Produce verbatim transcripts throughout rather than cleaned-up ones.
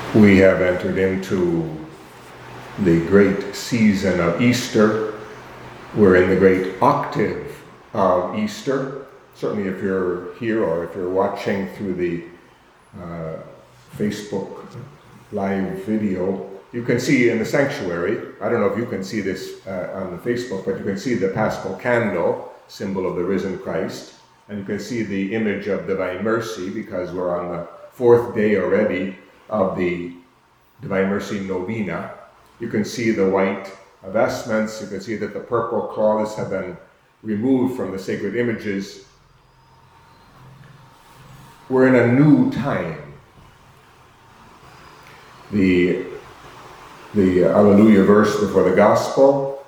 We have entered into the great season of Easter. We're in the great octave of Easter. Certainly if you're here or if you're watching through the uh, Facebook live video, you can see in the sanctuary, I don't know if you can see this uh, on the Facebook, but you can see the Paschal candle, symbol of the risen Christ, and you can see the image of Divine Mercy because we're on the fourth day already of the Divine Mercy Novena. You can see the white vestments, you can see that the purple cloths have been removed from the sacred images. We're in a new time. The, the Alleluia verse before the Gospel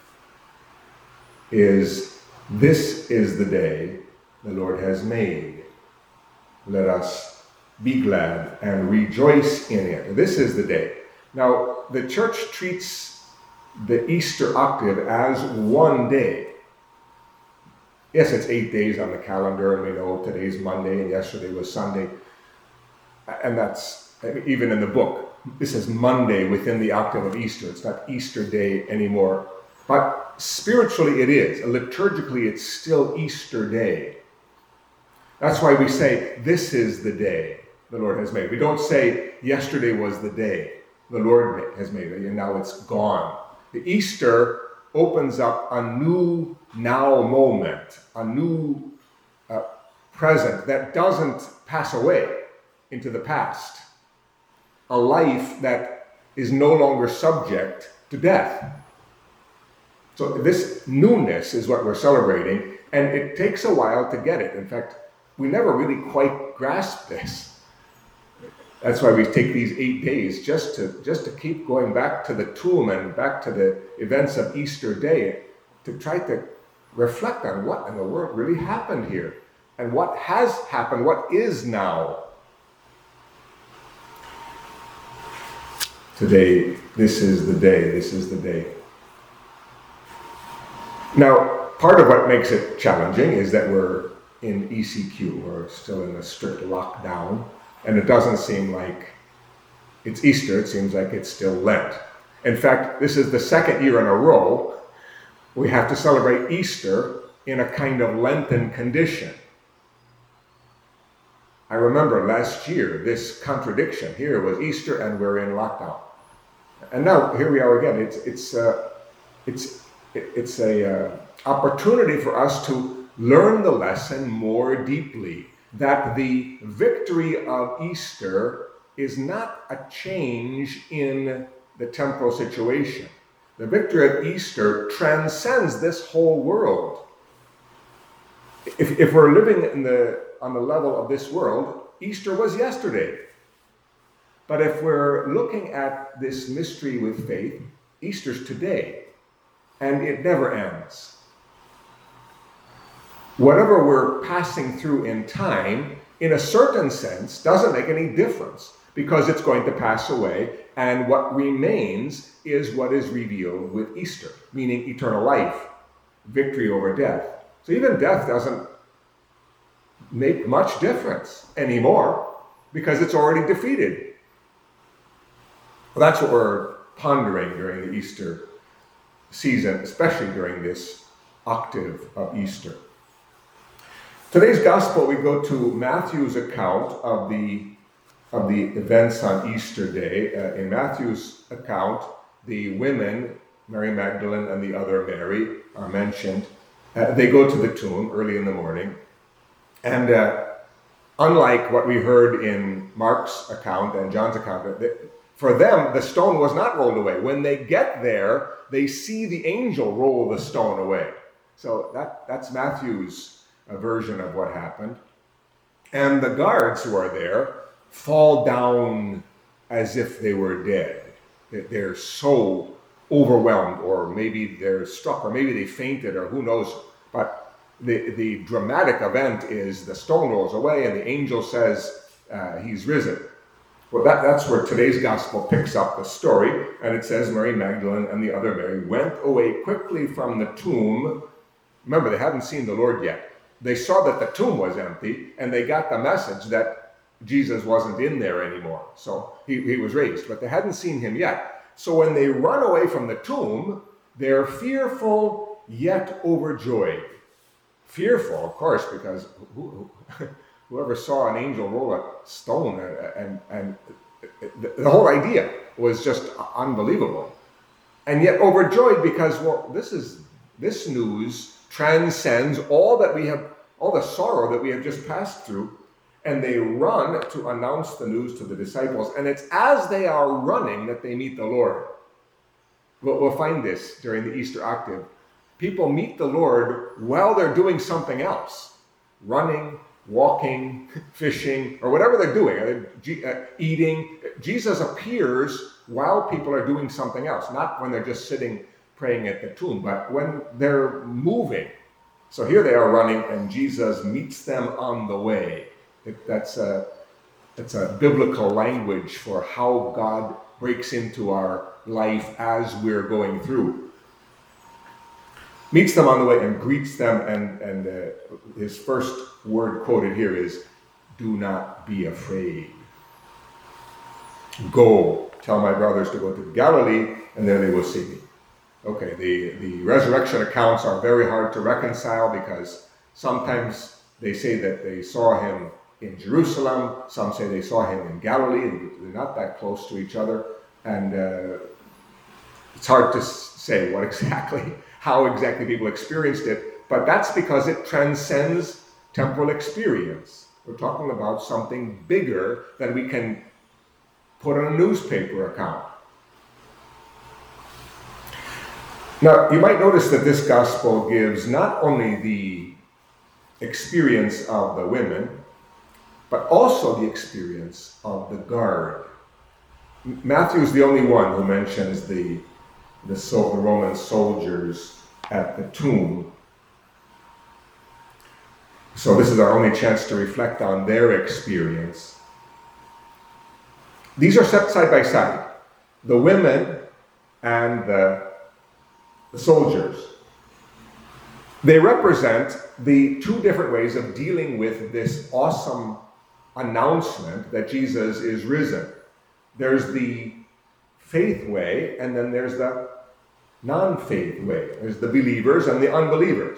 is, "This is the day the Lord has made. Let us be glad and rejoice in it." This is the day. Now, the church treats the Easter octave as one day. Yes, it's eight days on the calendar, and we know today's Monday and yesterday was Sunday. And that's, even in the book, this is Monday within the octave of Easter. It's not Easter Day anymore. But spiritually it is. Liturgically, it's still Easter Day. That's why we say, "This is the day the Lord has made." We don't say, "Yesterday was the day the Lord has made it, and now it's gone." The Easter opens up a new now moment, a new uh, present that doesn't pass away into the past. A life that is no longer subject to death. So this newness is what we're celebrating, and it takes a while to get it. In fact, we never really quite grasp this. That's why we take these eight days just to just to keep going back to the tomb and back to the events of Easter Day to try to reflect on what in the world really happened here and what has happened, what is now. Today, this is the day, this is the day. Now, part of what makes it challenging is that we're in E C Q, we're still in a strict lockdown. And it doesn't seem like it's Easter, it seems like it's still Lent. In fact, this is the second year in a row we have to celebrate Easter in a kind of Lenten condition. I remember last year, this contradiction. Here was Easter and we're in lockdown. And now here we are again. It's, it's, uh, it's, it's a uh, opportunity for us to learn the lesson more deeply. That the victory of Easter is not a change in the temporal situation. The victory of Easter transcends this whole world. If, if we're living in the, on the level of this world, Easter was yesterday. But if we're looking at this mystery with faith, Easter's today, and it never ends. Whatever we're passing through in time, in a certain sense, doesn't make any difference because it's going to pass away, and what remains is what is revealed with Easter, meaning eternal life, victory over death. So even death doesn't make much difference anymore because it's already defeated. Well, that's what we're pondering during the Easter season, especially during this octave of Easter. Today's gospel, we go to Matthew's account of the, of the events on Easter Day. Uh, in Matthew's account, the women, Mary Magdalene and the other Mary, are mentioned. Uh, they go to the tomb early in the morning. And uh, unlike what we heard in Mark's account and John's account, they, for them, the stone was not rolled away. When they get there, they see the angel roll the stone away. So that, that's Matthew's a version of what happened. And the guards who are there fall down as if they were dead. They're so overwhelmed, or maybe they're struck, or maybe they fainted, or who knows. But the, the dramatic event is the stone rolls away and the angel says uh, he's risen. Well, that, that's where today's gospel picks up the story. And it says Mary Magdalene and the other Mary went away quickly from the tomb. Remember, they hadn't seen the Lord yet. They saw that the tomb was empty, and they got the message that Jesus wasn't in there anymore. So he, he was raised, but they hadn't seen him yet. So when they run away from the tomb, they're fearful yet overjoyed. Fearful, of course, because who, who, whoever saw an angel roll a stone, and, and, and the whole idea was just unbelievable. And yet overjoyed because, well, this is this news transcends all that we have, all the sorrow that we have just passed through. And they run to announce the news to the disciples. And it's as they are running that they meet the Lord. We'll, we'll find this during the Easter octave. People meet the Lord while they're doing something else. Running, walking, fishing, or whatever they're doing. Uh, eating. Jesus appears while people are doing something else. Not when they're just sitting praying at the tomb, but when they're moving. So here they are running, and Jesus meets them on the way. It, that's a that's a biblical language for how God breaks into our life as we're going through. Meets them on the way and greets them, and and uh, his first word quoted here is, "Do not be afraid. Go, tell my brothers to go to Galilee, and there they will see me." Okay, the, the resurrection accounts are very hard to reconcile because sometimes they say that they saw him in Jerusalem, some say they saw him in Galilee. They're not that close to each other, and uh, it's hard to say what exactly, how exactly people experienced it, but that's because it transcends temporal experience. We're talking about something bigger than we can put on a newspaper account. Now, you might notice that this gospel gives not only the experience of the women, but also the experience of the guard. Matthew is the only one who mentions the, the, so, the Roman soldiers at the tomb. So this is our only chance to reflect on their experience. These are set side by side, the women and the, the soldiers. They represent the two different ways of dealing with this awesome announcement that Jesus is risen. There's the faith way, and then there's the non-faith way. There's the believers and the unbelievers.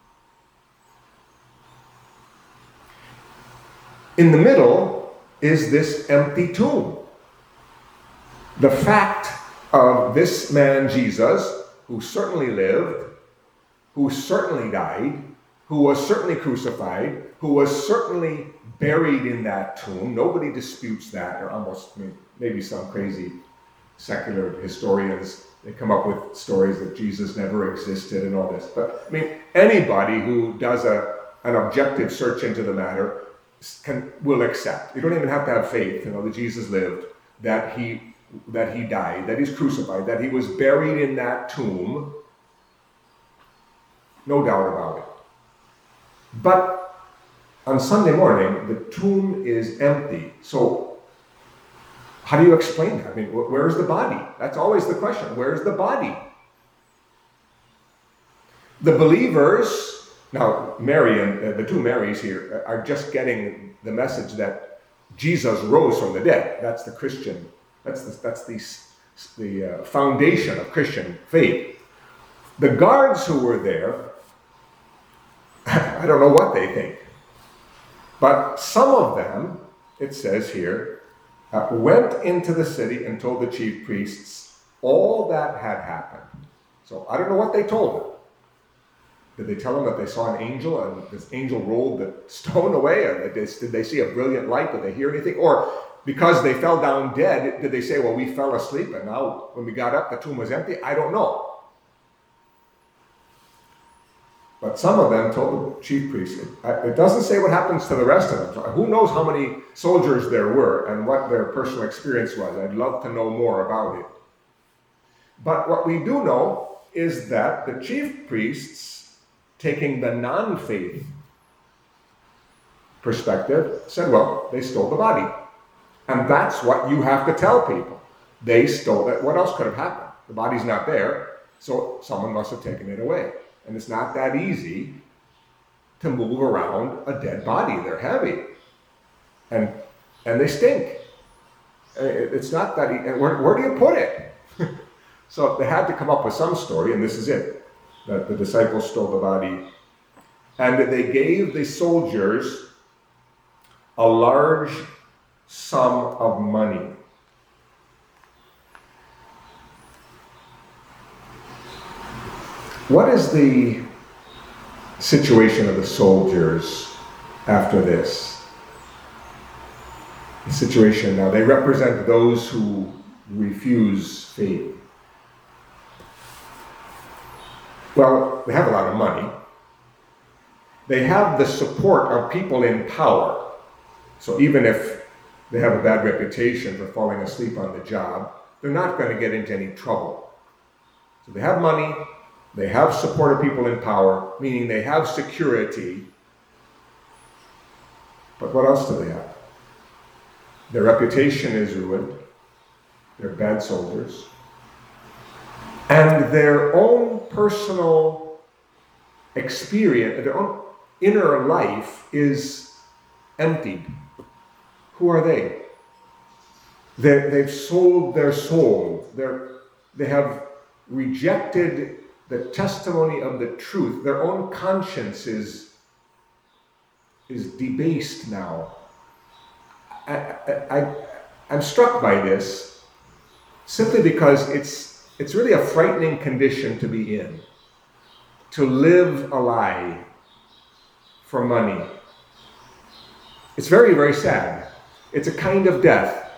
In the middle is this empty tomb. The fact of this man Jesus, who certainly lived, who certainly died, who was certainly crucified, who was certainly buried in that tomb. Nobody disputes that, or almost, I mean, maybe some crazy secular historians, they come up with stories that Jesus never existed and all this. But I mean, anybody who does a an objective search into the matter can will accept. You don't even have to have faith, you know, that Jesus lived, that he that he died, that he's crucified, that he was buried in that tomb. No doubt about it. But on Sunday morning, the tomb is empty. So how do you explain that? I mean, where's the body? That's always the question. Where's the body? The believers, now Mary and uh, the two Marys here are just getting the message that Jesus rose from the dead. That's the Christian, that's the, that's the, the uh, foundation of Christian faith. The guards who were there, I don't know what they think. But some of them, it says here, uh, went into the city and told the chief priests all that had happened. So I don't know what they told them. Did they tell them that they saw an angel and this angel rolled the stone away? Or did they, did they see a brilliant light? Did they hear anything? Or because they fell down dead, did they say, well, we fell asleep and now when we got up, the tomb was empty? I don't know. But some of them told the chief priests. It, it doesn't say what happens to the rest of them. So who knows how many soldiers there were and what their personal experience was. I'd love to know more about it. But what we do know is that the chief priests, taking the non-faith perspective, said, well, they stole the body. And that's what you have to tell people. They stole it. What else could have happened? The body's not there, so someone must have taken it away. And it's not that easy to move around a dead body. They're heavy. And and they stink. It's not that, he, where, where do you put it? So they had to come up with some story, and this is it, that the disciples stole the body. And they gave the soldiers a large sum of money. What is the situation of the soldiers after this? The situation now, they represent those who refuse faith. Well, they have a lot of money. They have the support of people in power. So even if they have a bad reputation for falling asleep on the job, they're not going to get into any trouble. So they have money, they have support of people in power, meaning they have security. But what else do they have? Their reputation is ruined. They're bad soldiers. And their own personal experience, their own inner life is emptied. Who are they? They're, they've sold their soul. They're, they have rejected the testimony of the truth. Their own conscience is, is debased now. I, I, I, I'm struck by this simply because it's, it's really a frightening condition to be in. To live a lie for money. It's very, very sad. It's a kind of death.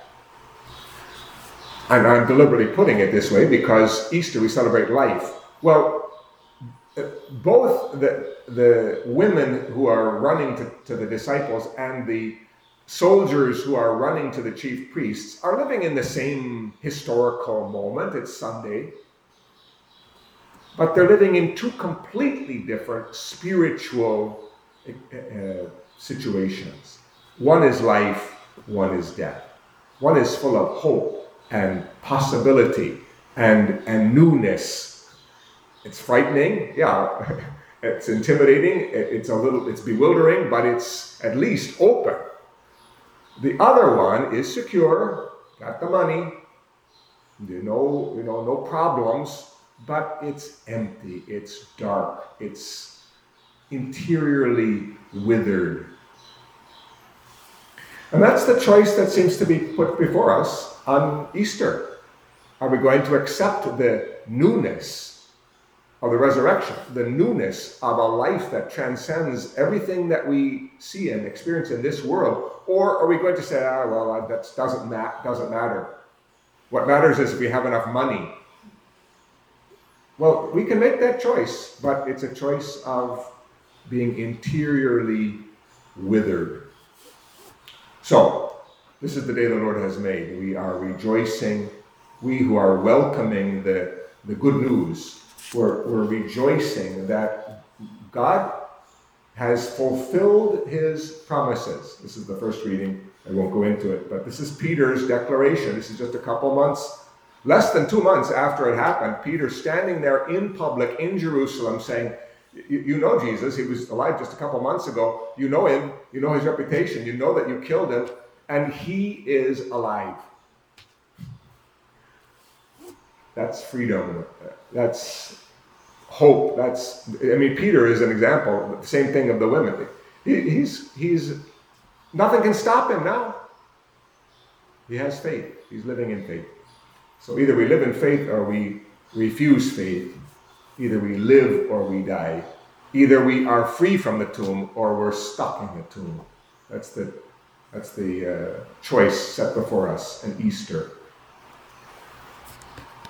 And I'm deliberately putting it this way because Easter we celebrate life. Well, both the, the women who are running to, to the disciples and the soldiers who are running to the chief priests are living in the same historical moment. It's Sunday. But they're living in two completely different spiritual uh, situations. One is life, one is death. One is full of hope and possibility and, and newness. It's frightening, yeah. It's intimidating, it's a little, it's bewildering, but it's at least open. The other one is secure, got the money, you know, you know, no problems, but it's empty, it's dark, it's interiorly withered. And that's the choice that seems to be put before us on Easter. Are we going to accept the newness of the resurrection, the newness of a life that transcends everything that we see and experience in this world? Or are we going to say, ah, well, that doesn't, ma- doesn't matter. What matters is if we have enough money. Well, we can make that choice, but it's a choice of being interiorly withered. So, this is the day the Lord has made. We are rejoicing. We who are welcoming the, the good news, we're, we're rejoicing that God has fulfilled his promises. This is the first reading. I won't go into it, but this is Peter's declaration. This is just a couple months, less than two months after it happened. Peter standing there in public in Jerusalem saying, you know Jesus, he was alive just a couple months ago. You know him, you know his reputation, you know that you killed him, and he is alive. That's freedom. That's hope. That's, I mean, Peter is an example, the same thing of the women. He, he's, he's, nothing can stop him now. He has faith. He's living in faith. So either we live in faith or we refuse faith. Either we live or we die. Either we are free from the tomb or we're stuck in the tomb. That's the, that's the uh, choice set before us on Easter.